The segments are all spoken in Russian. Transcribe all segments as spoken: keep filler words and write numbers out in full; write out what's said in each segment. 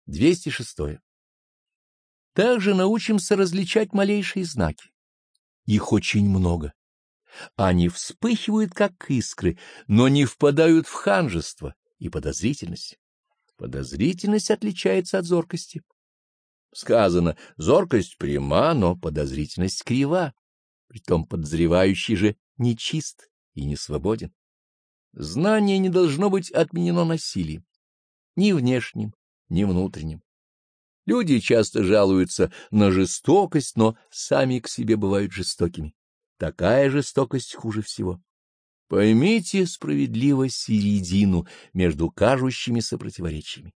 двести шестое. Также научимся различать малейшие знаки. Их очень много. Они вспыхивают, как искры, но не впадают в ханжество и подозрительность. Подозрительность отличается от зоркости. Сказано, зоркость пряма, но подозрительность крива. Притом подозревающий же нечист и не свободен. Знание не должно быть отменено насилием, ни внешним, ни внутренним. Люди часто жалуются на жестокость, но сами к себе бывают жестокими. Такая жестокость хуже всего. Поймите справедливо середину между кажущимися противоречиями.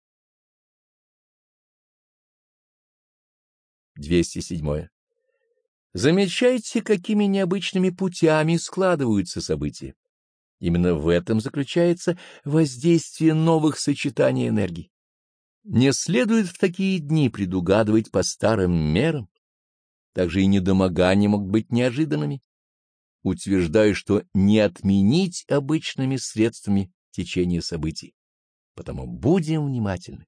двести седьмое. Замечайте, какими необычными путями складываются события. Именно в этом заключается воздействие новых сочетаний энергий. Не следует в такие дни предугадывать по старым мерам. Также и недомогания могут быть неожиданными. Утверждаю, что не отменить обычными средствами течение событий. Потому будем внимательны.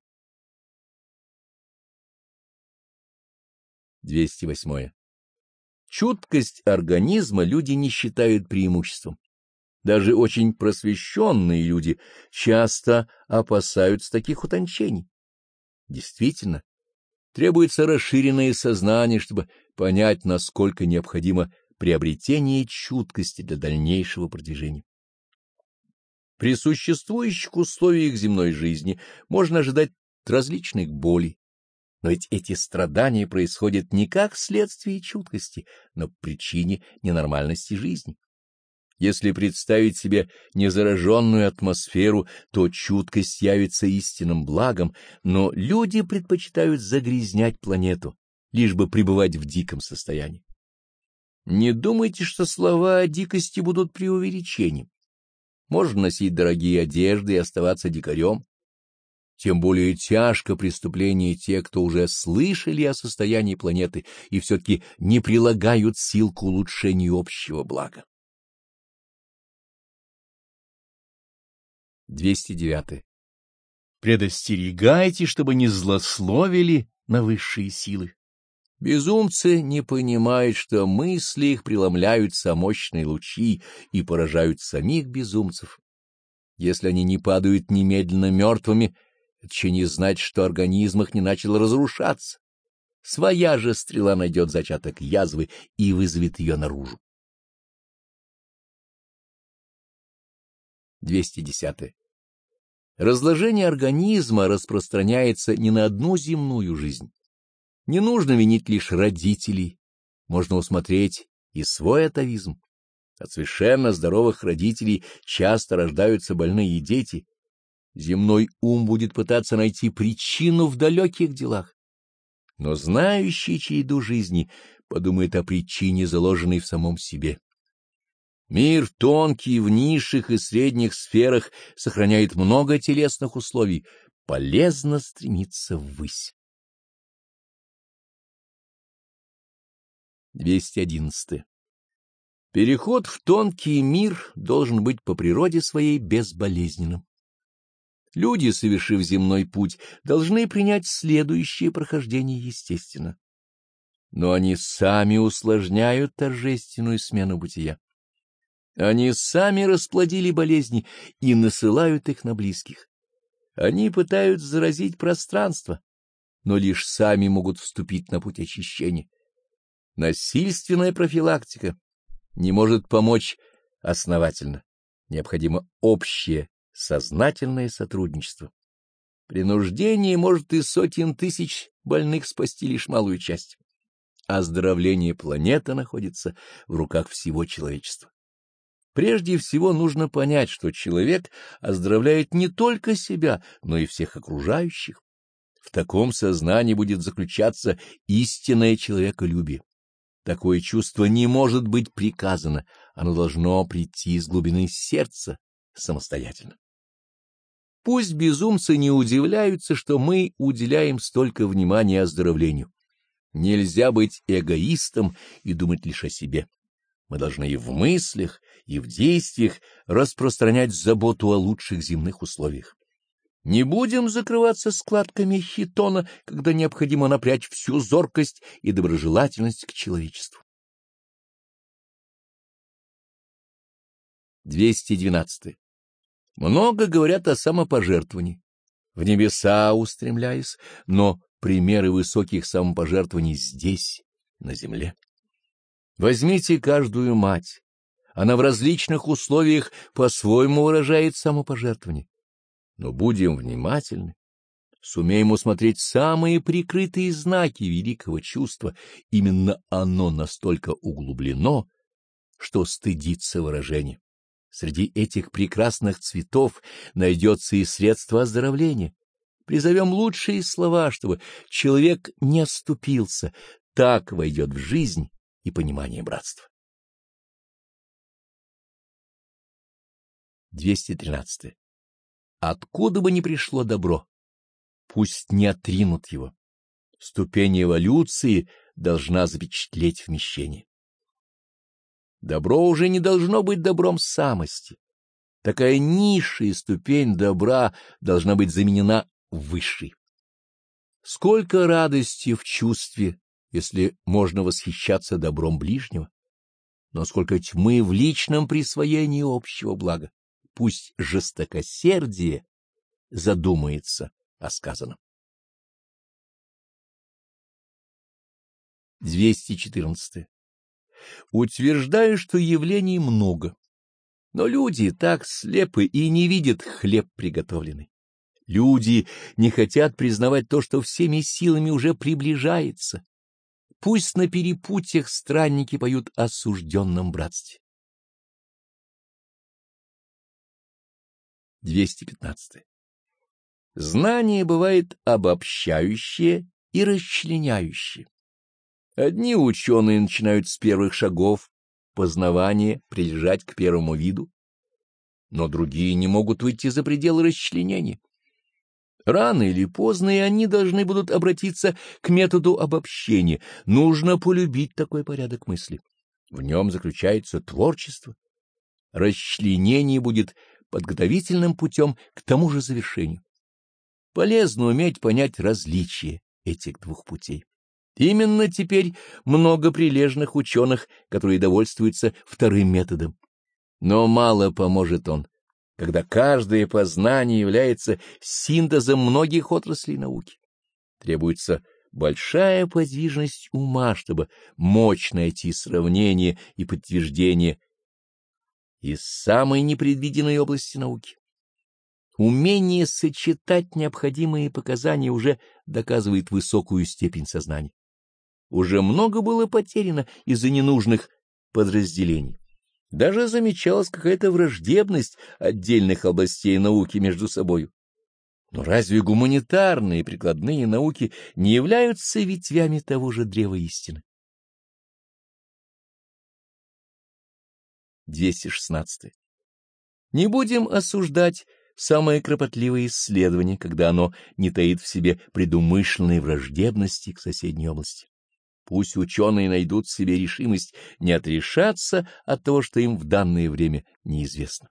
двести восьмое. Чуткость организма люди не считают преимуществом. Даже очень просвещенные люди часто опасаются таких утончений. Действительно, требуется расширенное сознание, чтобы понять, насколько необходимо приобретение чуткости для дальнейшего продвижения. При существующих условиях земной жизни можно ожидать различных болей, но ведь эти страдания происходят не как следствие чуткости, но по причине ненормальности жизни. Если представить себе незараженную атмосферу, то чуткость явится истинным благом, но люди предпочитают загрязнять планету, лишь бы пребывать в диком состоянии. Не думайте, что слова о дикости будут преувеличением. Можно носить дорогие одежды и оставаться дикарем. Тем более тяжко преступление тех, кто уже слышали о состоянии планеты и все-таки не прилагают сил к улучшению общего блага. двести девятое. Предостерегайте, чтобы не злословили на высшие силы. Безумцы не понимают, что мысли их преломляются о мощные лучи и поражают самих безумцев. Если они не падают немедленно мертвыми, это еще не значит, что организм их не начал разрушаться. Своя же стрела найдет зачаток язвы и вызовет ее наружу. двести десятое. Разложение организма распространяется не на одну земную жизнь. Не нужно винить лишь родителей, можно усмотреть и свой атовизм. От совершенно здоровых родителей часто рождаются больные дети. Земной ум будет пытаться найти причину в далеких делах. Но знающий череду жизни подумает о причине, заложенной в самом себе. Мир тонкий в низших и средних сферах сохраняет много телесных условий. Полезно стремиться ввысь. двести одиннадцатое. Переход в тонкий мир должен быть по природе своей безболезненным. Люди, совершив земной путь, должны принять следующее прохождение естественно. Но они сами усложняют торжественную смену бытия. Они сами расплодили болезни и насылают их на близких. Они пытаются заразить пространство, но лишь сами могут вступить на путь очищения. Насильственная профилактика не может помочь основательно. Необходимо общее сознательное сотрудничество. Принуждение может из сотен тысяч больных спасти лишь малую часть. Оздоровление планеты находится в руках всего человечества. Прежде всего нужно понять, что человек оздоровляет не только себя, но и всех окружающих. В таком сознании будет заключаться истинное человеколюбие. Такое чувство не может быть приказано, оно должно прийти из глубины сердца самостоятельно. Пусть безумцы не удивляются, что мы уделяем столько внимания оздоровлению. Нельзя быть эгоистом и думать лишь о себе. Мы должны и в мыслях, и в действиях распространять заботу о лучших земных условиях. Не будем закрываться складками хитона, когда необходимо напрячь всю зоркость и доброжелательность к человечеству. двести двенадцать. Много говорят о самопожертвовании, в небеса устремляясь, но примеры высоких самопожертвований здесь, на земле. Возьмите каждую мать, она в различных условиях по-своему выражает самопожертвование. Но будем внимательны, сумеем усмотреть самые прикрытые знаки великого чувства, именно оно настолько углублено, что стыдится выражения. Среди этих прекрасных цветов найдется и средство оздоровления. Призовем лучшие слова, чтобы человек не оступился, так войдет в жизнь и понимание братства. двести тринадцать. Откуда бы ни пришло добро, пусть не отринут его. Ступень эволюции должна запечатлеть вмещение. Добро уже не должно быть добром самости. Такая низшая ступень добра должна быть заменена высшей. Сколько радости в чувстве, если можно восхищаться добром ближнего, но сколько тьмы в личном присвоении общего блага. Пусть жестокосердие задумается о сказанном. двести четырнадцать. Утверждаю, что явлений много, но люди так слепы и не видят хлеб приготовленный. Люди не хотят признавать то, что всеми силами уже приближается. Пусть на перепутьях странники поют о осужденном братстве. двести пятнадцать. Знание бывает обобщающее и расчленяющее. Одни ученые начинают с первых шагов познавания прилежать к первому виду, но другие не могут выйти за пределы расчленения. Рано или поздно и они должны будут обратиться к методу обобщения. Нужно полюбить такой порядок мысли. В нем заключается творчество. Расчленение будет подготовительным путем к тому же завершению. Полезно уметь понять различие этих двух путей. Именно теперь много прилежных ученых, которые довольствуются вторым методом. Но мало поможет он, когда каждое познание является синтезом многих отраслей науки. Требуется большая подвижность ума, чтобы мочь найти сравнение и подтверждение из самой непредвиденной области науки. Умение сочетать необходимые показания уже доказывает высокую степень сознания. Уже много было потеряно из-за ненужных подразделений. Даже замечалась какая-то враждебность отдельных областей науки между собою. Но разве гуманитарные и прикладные науки не являются ветвями того же древа истины? двести шестнадцать. Не будем осуждать самое кропотливое исследование, когда оно не таит в себе предумышленной враждебности к соседней области. Пусть ученые найдут в себе решимость не отрешаться от того, что им в данное время неизвестно.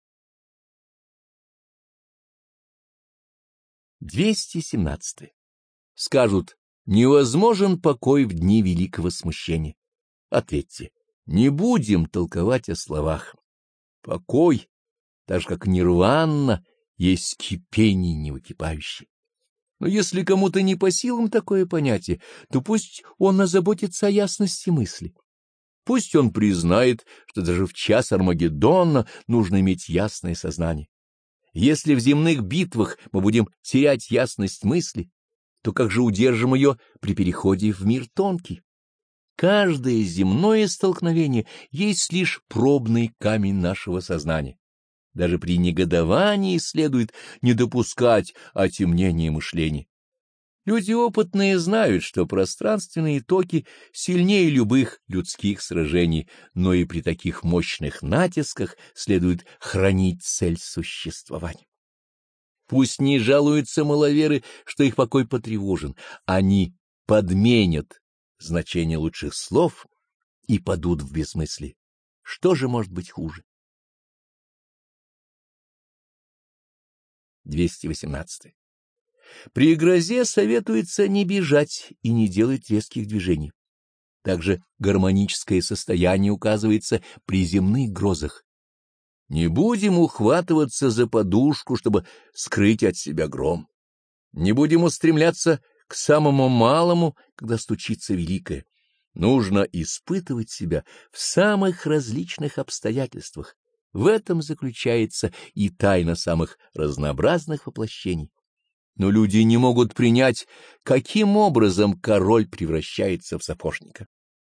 двести семнадцать. Скажут: невозможен покой в дни великого смущения. Ответьте: не будем толковать о словах. Покой, так же как нирвана, есть кипение невыкипающее. Но если кому-то не по силам такое понятие, то пусть он озаботится о ясности мысли. Пусть он признает, что даже в час Армагеддона нужно иметь ясное сознание. Если в земных битвах мы будем терять ясность мысли, то как же удержим ее при переходе в мир тонкий? Каждое земное столкновение есть лишь пробный камень нашего сознания. Даже при негодовании следует не допускать отемнения мышления. Люди опытные знают, что пространственные токи сильнее любых людских сражений, но и при таких мощных натисках следует хранить цель существования. Пусть не жалуются маловеры, что их покой потревожен, они подменят значение лучших слов и падут в бессмыслие. Что же может быть хуже? двести восемнадцать. При грозе советуется не бежать и не делать резких движений. Также гармоническое состояние указывается при земных грозах. Не будем ухватываться за подушку, чтобы скрыть от себя гром. Не будем устремляться к самому малому, когда стучится великое. Нужно испытывать себя в самых различных обстоятельствах. В этом заключается и тайна самых разнообразных воплощений. Но люди не могут принять, каким образом король превращается в сапожника.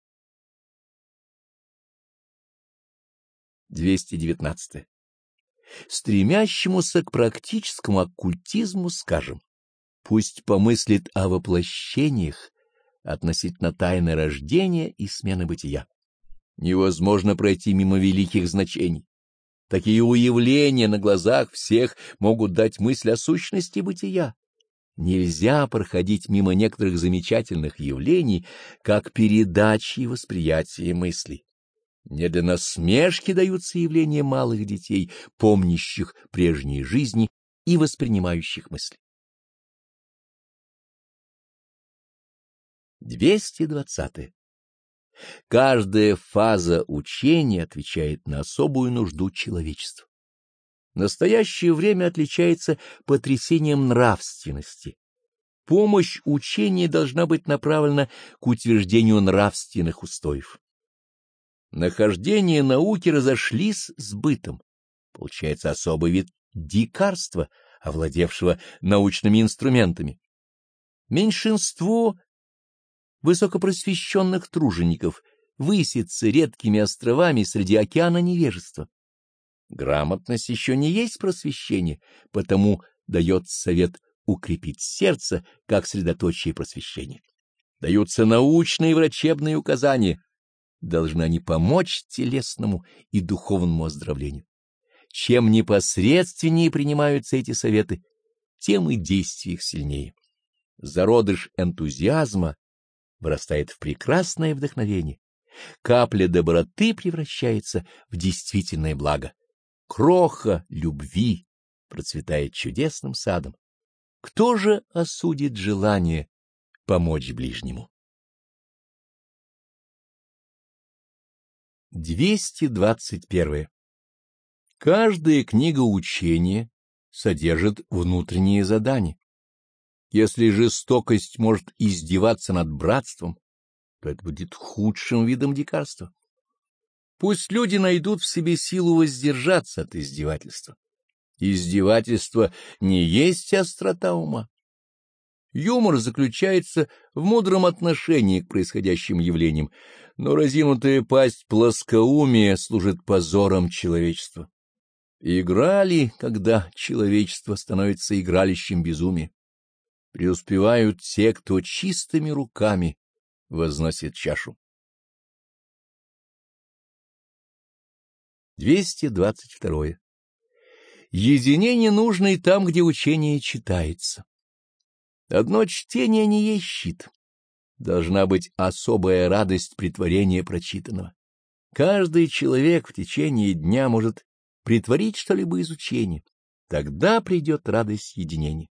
двести девятнадцать. Стремящемуся к практическому оккультизму скажем: пусть помыслит о воплощениях относительно тайны рождения и смены бытия. Невозможно пройти мимо великих значений. Такие уявления на глазах всех могут дать мысль о сущности бытия. Нельзя проходить мимо некоторых замечательных явлений, как передачи и восприятия мыслей. Не для насмешки даются явления малых детей, помнящих прежние жизни и воспринимающих мысли. двести двадцать. Каждая фаза учения отвечает на особую нужду человечества. Настоящее время отличается потрясением нравственности. Помощь учения должна быть направлена к утверждению нравственных устоев. Нахождения науки разошлись с бытом. Получается особый вид дикарства, овладевшего научными инструментами. Меньшинство высокопросвещенных тружеников высится редкими островами среди океана невежества. Грамотность еще не есть просвещение, потому дает совет укрепить сердце как средоточие просвещения. Даются научные и врачебные указания. Должны они помочь телесному и духовному оздоровлению. Чем непосредственнее принимаются эти советы, тем и действие их сильнее. Зародыш энтузиазма вырастает в прекрасное вдохновение. Капля доброты превращается в действительное благо. Кроха любви процветает чудесным садом. Кто же осудит желание помочь ближнему? двести двадцать первое. Каждая книга учения содержит внутренние задания. Если жестокость может издеваться над братством, то это будет худшим видом дикарства. Пусть люди найдут в себе силу воздержаться от издевательства. Издевательство не есть острота ума. Юмор заключается в мудром отношении к происходящим явлениям, но разинутая пасть плоскоумия служит позором человечества. Играли, когда человечество становится игралищем безумия. Преуспевают те, кто чистыми руками возносит чашу. двести двадцать второе. Единение нужно и там, где учение читается. Одно чтение не есть щит. Должна быть особая радость претворения прочитанного. Каждый человек в течение дня может претворить что-либо из учения. Тогда придет радость единения.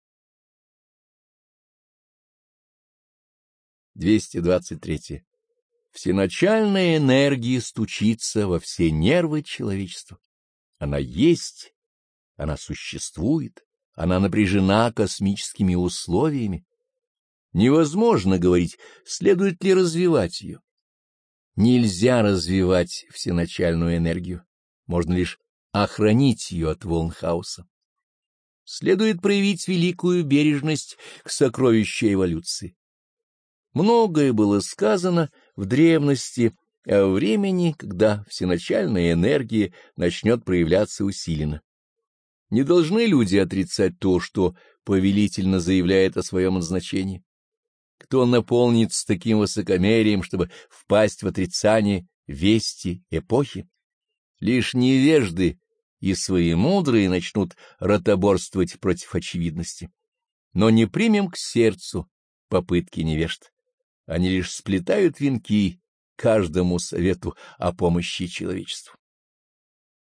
двести двадцать третье. Всеначальная энергия стучится во все нервы человечества. Она есть, она существует, она напряжена космическими условиями. Невозможно говорить, следует ли развивать ее. Нельзя развивать всеначальную энергию, можно лишь охранить ее от волн хаоса. Следует проявить великую бережность к сокровищу эволюции. Многое было сказано в древности о времени, когда всеначальная энергия начнет проявляться усиленно. Не должны люди отрицать то, что повелительно заявляет о своем назначении. Кто наполнится таким высокомерием, чтобы впасть в отрицание вести эпохи? Лишь невежды и своемудрые начнут ротоборствовать против очевидности. Но не примем к сердцу попытки невежд. Они лишь сплетают венки каждому совету о помощи человечеству.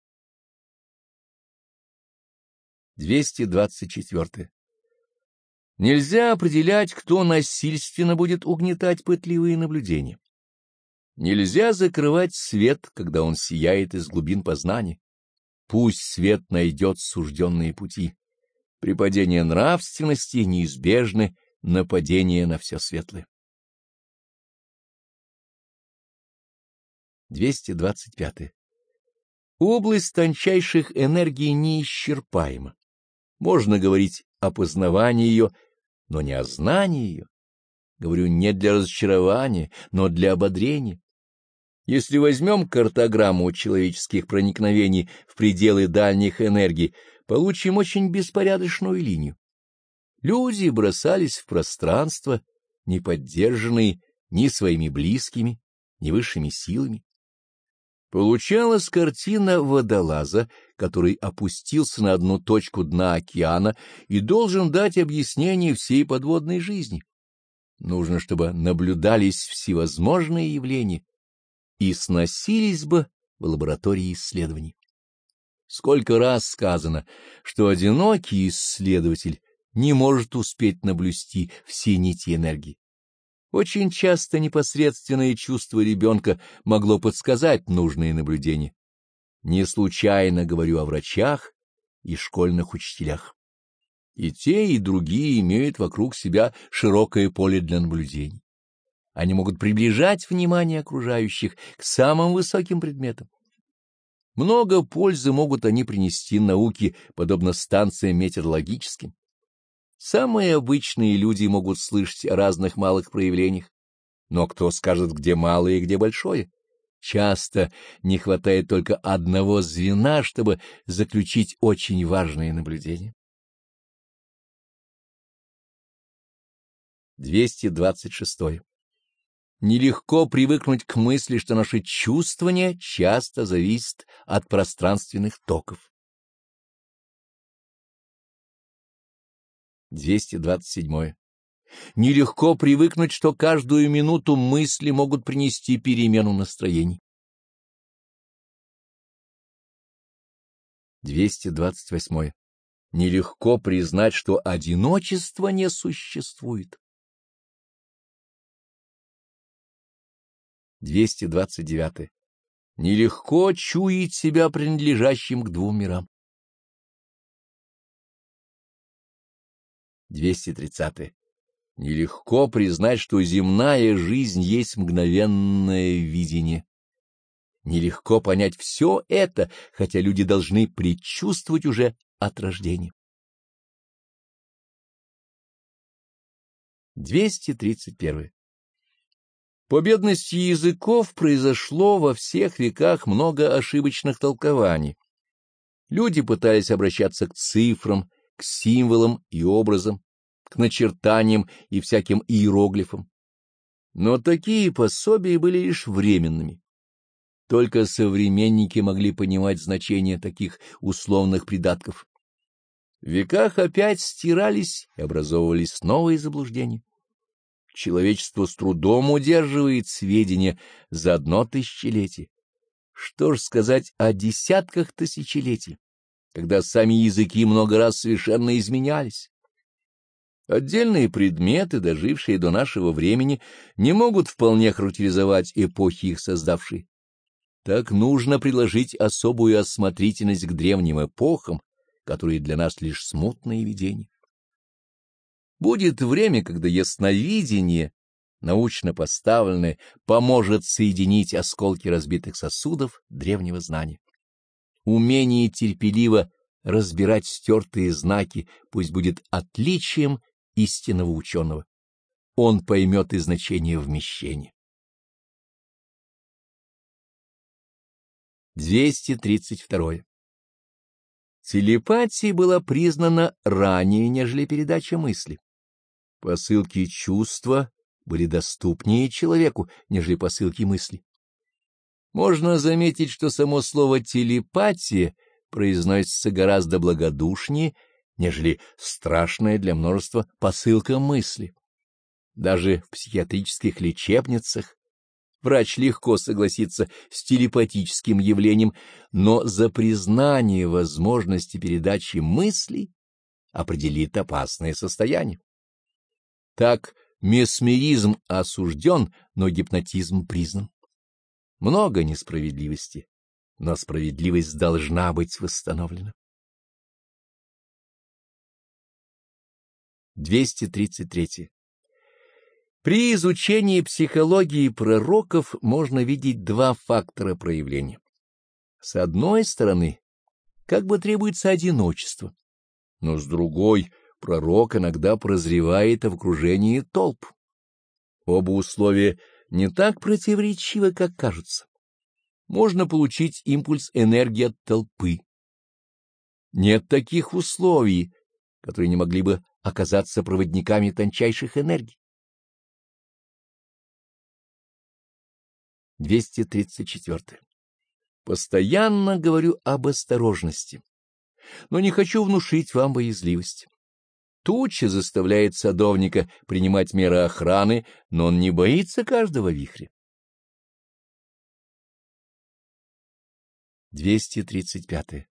двести двадцать четыре. Нельзя определять, кто насильственно будет угнетать пытливые наблюдения. Нельзя закрывать свет, когда он сияет из глубин познания. Пусть свет найдет сужденные пути. При падении нравственности неизбежны нападения на все светлое. двести двадцать пять. Область тончайших энергий неисчерпаема. Можно говорить о познавании ее, но не о знании ее. Говорю не для разочарования, но для ободрения. Если возьмем картограмму человеческих проникновений в пределы дальних энергий, получим очень беспорядочную линию. Люди бросались в пространство, не поддержанные ни своими близкими, ни высшими силами. Получалась картина водолаза, который опустился на одну точку дна океана и должен дать объяснение всей подводной жизни. Нужно, чтобы наблюдались всевозможные явления и сносились бы в лаборатории исследований. Сколько раз сказано, что одинокий исследователь не может успеть наблюсти все нити энергии. Очень часто непосредственное чувство ребенка могло подсказать нужные наблюдения. Не случайно говорю о врачах и школьных учителях. И те, и другие имеют вокруг себя широкое поле для наблюдений. Они могут приближать внимание окружающих к самым высоким предметам. Много пользы могут они принести науке, подобно станциям метеорологическим. Самые обычные люди могут слышать о разных малых проявлениях, но кто скажет, где малое и где большое? Часто не хватает только одного звена, чтобы заключить очень важные наблюдения. двести двадцать шесть. Нелегко привыкнуть к мысли, что наше чувствование часто зависит от пространственных токов. двести двадцать семь. Нелегко привыкнуть, что каждую минуту мысли могут принести перемену настроений. двести двадцать восемь. Нелегко признать, что одиночество не существует. двести двадцать девять. Нелегко чуять себя принадлежащим к двум мирам. двести тридцать. Нелегко признать, что земная жизнь есть мгновенное видение. Нелегко понять все это, хотя люди должны предчувствовать уже от рождения. двести тридцать один. По бедности языков произошло во всех веках много ошибочных толкований. Люди пытались обращаться к цифрам, к символам и образам, к начертаниям и всяким иероглифам. Но такие пособия были лишь временными. Только современники могли понимать значение таких условных придатков. В веках опять стирались и образовывались новые заблуждения. Человечество с трудом удерживает сведения за одно тысячелетие. Что ж сказать о десятках тысячелетий, когда сами языки много раз совершенно изменялись? Отдельные предметы, дожившие до нашего времени, не могут вполне характеризовать эпохи, их создавшие. Так нужно приложить особую осмотрительность к древним эпохам, которые для нас лишь смутные видения. Будет время, когда ясновидение, научно поставленное, поможет соединить осколки разбитых сосудов древнего знания. Умение терпеливо разбирать стертые знаки пусть будет отличием истинного ученого. Он поймет и значение вмещения. двести тридцать два. Телепатия была признана ранее, нежели передача мысли. Посылки чувства были доступнее человеку, нежели посылки мысли. Можно заметить, что само слово «телепатия» произносится гораздо благодушнее, нежели страшная для множества посылка мысли. Даже в психиатрических лечебницах врач легко согласится с телепатическим явлением, но за признание возможности передачи мыслей определит опасное состояние. Так месмеризм осужден, но гипнотизм признан. Много несправедливости, но справедливость должна быть восстановлена. двести тридцать три. При изучении психологии пророков можно видеть два фактора проявления. С одной стороны, как бы требуется одиночество, но с другой, пророк иногда прозревает в окружении толп. Оба условия не так противоречивы, как кажутся. Можно получить импульс энергии от толпы. Нет таких условий, которые не могли бы оказаться проводниками тончайших энергий. двести тридцать четыре. Постоянно говорю об осторожности, но не хочу внушить вам боязливость. Туча заставляет садовника принимать меры охраны, но он не боится каждого вихря. двести тридцать пять.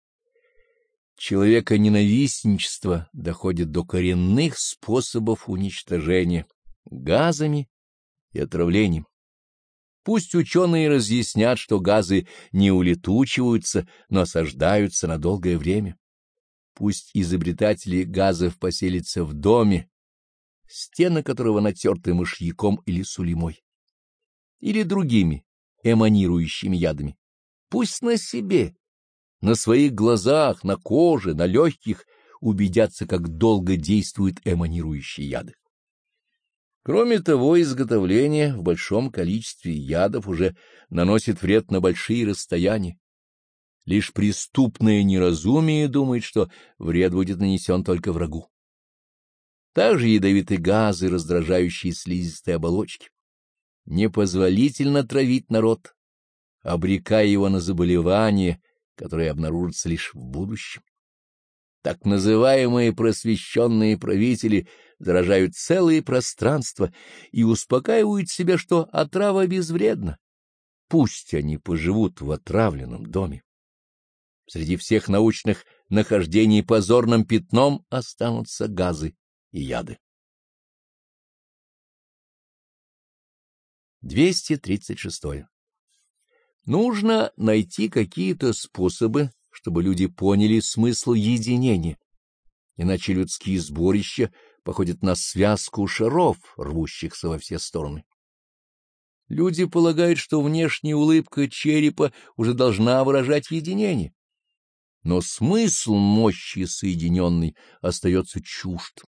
Человеконенавистничество доходит до коренных способов уничтожения газами и отравлением. Пусть ученые разъяснят, что газы не улетучиваются, но осаждаются на долгое время. Пусть изобретатели газов поселятся в доме, стены которого натерты мышьяком или сулимой, или другими эманирующими ядами. Пусть на себе, на своих глазах, на коже, на легких убедятся, как долго действуют эманирующие яды. Кроме того, изготовление в большом количестве ядов уже наносит вред на большие расстояния. Лишь преступное неразумие думает, что вред будет нанесен только врагу. Также ядовиты газы, раздражающие слизистые оболочки. Непозволительно травить народ, обрекая его на заболевания, которые обнаружатся лишь в будущем. Так называемые просвещенные правители заражают целые пространства и успокаивают себя, что отрава безвредна. Пусть они поживут в отравленном доме. Среди всех научных нахождений позорным пятном останутся газы и яды. двести тридцать шесть. Нужно найти какие-то способы, чтобы люди поняли смысл единения, иначе людские сборища походят на связку шаров, рвущихся во все стороны. Люди полагают, что внешняя улыбка черепа уже должна выражать единение, но смысл мощи соединенной остается чужд.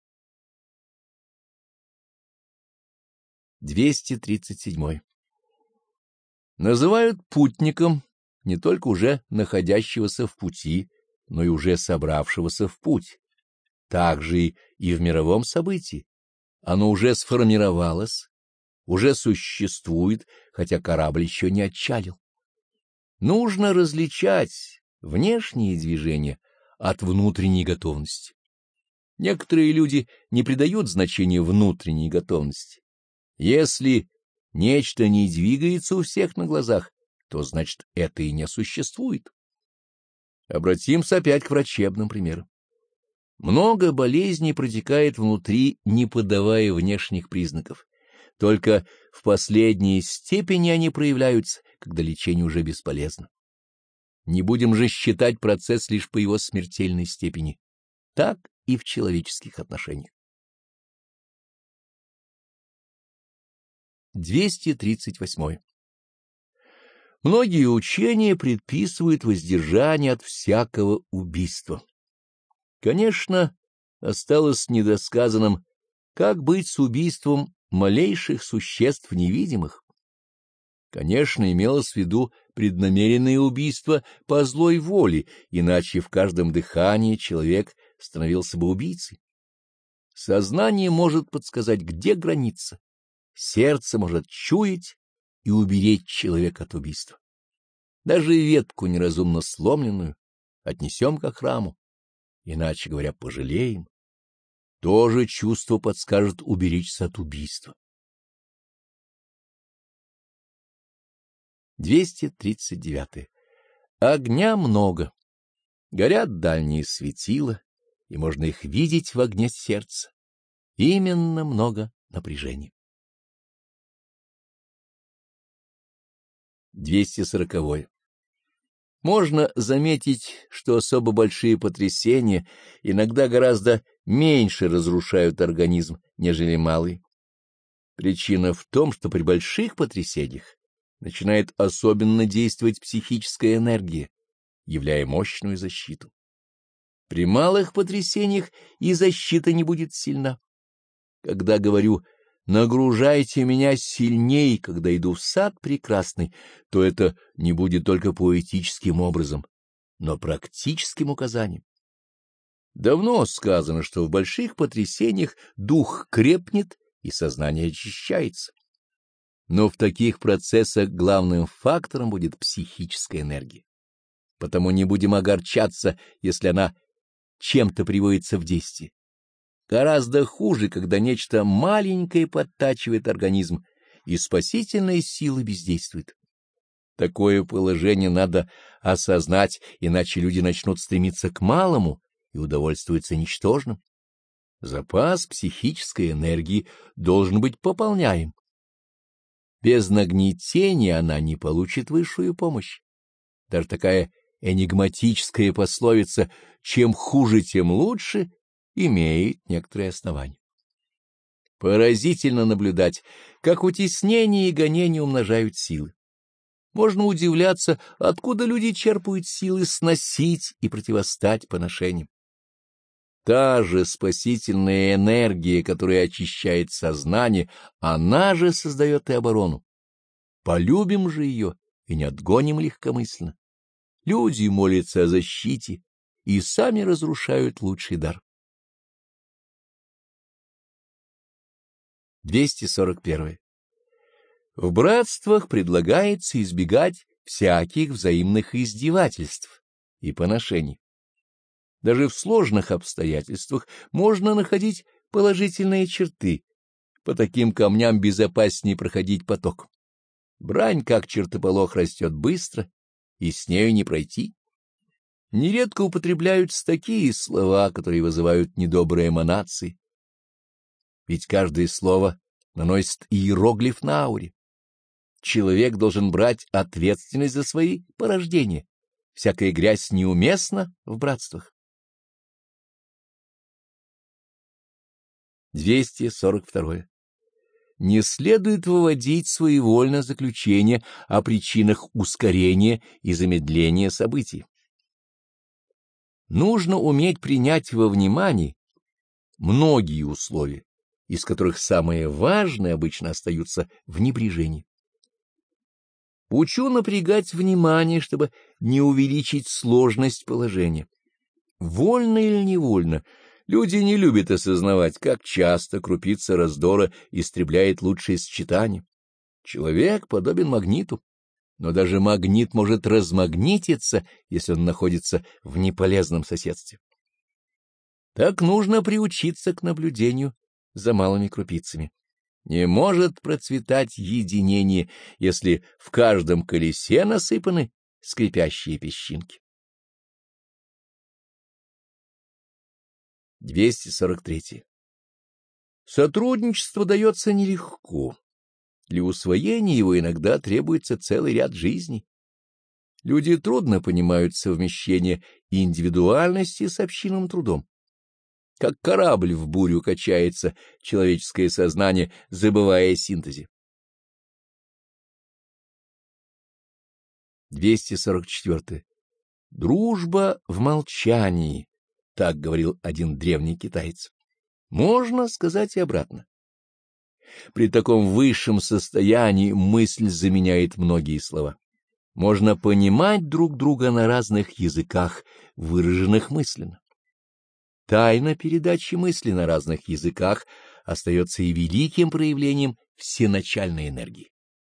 двести тридцать семь. Называют путником не только уже находящегося в пути, но и уже собравшегося в путь. Так же и в мировом событии. Оно уже сформировалось, уже существует, хотя корабль еще не отчалил. Нужно различать внешние движения от внутренней готовности. Некоторые люди не придают значения внутренней готовности. Если нечто не двигается у всех на глазах, то значит это и не существует. Обратимся опять к врачебным примерам. Много болезней протекает внутри, не подавая внешних признаков. Только в последней степени они проявляются, когда лечение уже бесполезно. Не будем же считать процесс лишь по его смертельной степени. Так и в человеческих отношениях. двести тридцать восемь. Многие учения предписывают воздержание от всякого убийства. Конечно, осталось недосказанным, как быть с убийством малейших существ невидимых. Конечно, имелось в виду преднамеренное убийство по злой воле, иначе в каждом дыхании человек становился бы убийцей. Сознание может подсказать, где граница. Сердце может чуять и уберечь человека от убийства. Даже ветку неразумно сломленную отнесем ко храму, иначе говоря, пожалеем. То же чувство подскажет уберечься от убийства. двести тридцать девять. Огня много. Горят дальние светила, и можно их видеть в огне сердца. именно много напряжения. двести сорок. Можно заметить, что особо большие потрясения иногда гораздо меньше разрушают организм, нежели малые. Причина в том, что при больших потрясениях начинает особенно действовать психическая энергия, являя мощную защиту. При малых потрясениях и защита не будет сильна. Когда говорю «нагружайте меня сильней, когда иду в сад прекрасный», то это не будет только поэтическим образом, но практическим указанием. Давно сказано, что в больших потрясениях дух крепнет и сознание очищается. Но в таких процессах главным фактором будет психическая энергия. Потому не будем огорчаться, если она чем-то приводится в действие. Гораздо хуже, когда нечто маленькое подтачивает организм, и спасительная сила бездействует. Такое положение надо осознать, иначе люди начнут стремиться к малому и удовольствуются ничтожным. Запас психической энергии должен быть пополняем. Без нагнетения она не получит высшую помощь. Даже такая энигматическая пословица «чем хуже, тем лучше» имеет некоторые основания. Поразительно наблюдать, как утеснение и гонение умножают силы. Можно удивляться, откуда люди черпают силы сносить и противостать поношениям. Та же спасительная энергия, которая очищает сознание, она же создает и оборону. Полюбим же ее и не отгоним легкомысленно. Люди молятся о защите и сами разрушают лучший дар. двести сорок один. В братствах предлагается избегать всяких взаимных издевательств и поношений. Даже в сложных обстоятельствах можно находить положительные черты. По таким камням безопаснее проходить поток. Брань, как чертополох, растет быстро, и с нею не пройти. Нередко употребляются такие слова, которые вызывают недобрые эманации. Ведь каждое слово наносит иероглиф на ауре. Человек должен брать ответственность за свои порождения. Всякая грязь неуместна в братствах. двести сорок два. Не следует выводить своевольно заключение о причинах ускорения и замедления событий. Нужно уметь принять во внимание многие условия, из которых самые важные обычно остаются в небрежении. Учу напрягать внимание, чтобы не увеличить сложность положения. Вольно или невольно, люди не любят осознавать, как часто крупица раздора истребляет лучшие сочетания. Человек подобен магниту, но даже магнит может размагнититься, если он находится в неполезном соседстве. Так нужно приучиться к наблюдению за малыми крупицами. Не может процветать единение, если в каждом колесе насыпаны скрипящие песчинки. двести сорок три. Сотрудничество дается нелегко. Для усвоения его иногда требуется целый ряд жизней. Люди трудно понимают совмещение индивидуальности с общинным трудом. Как корабль в бурю качается человеческое сознание, забывая о синтезе. двести сорок четыре. Дружба в молчании, так говорил один древний китаец. Можно сказать и обратно. При таком высшем состоянии мысль заменяет многие слова. Можно понимать друг друга на разных языках, выраженных мысленно. Тайна передачи мысли на разных языках остается и великим проявлением всеначальной энергии.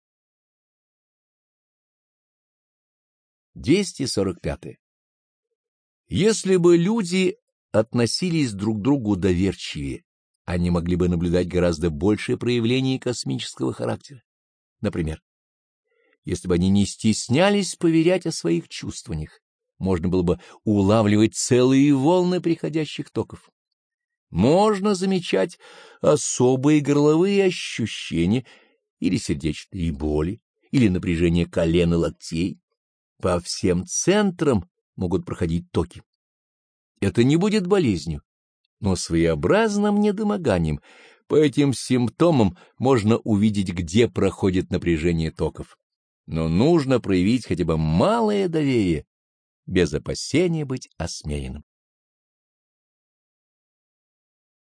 двести сорок пять. Если бы люди относились друг к другу доверчивее, они могли бы наблюдать гораздо большее проявление космического характера. Например, если бы они не стеснялись поверять о своих чувствованиях, можно было бы улавливать целые волны приходящих токов. Можно замечать особые горловые ощущения или сердечные боли, или напряжение колен и локтей. По всем центрам могут проходить токи. Это не будет болезнью, но своеобразным недомоганием. По этим симптомам можно увидеть, где проходит напряжение токов. Но нужно проявить хотя бы малое доверие, без опасения быть осмеянным.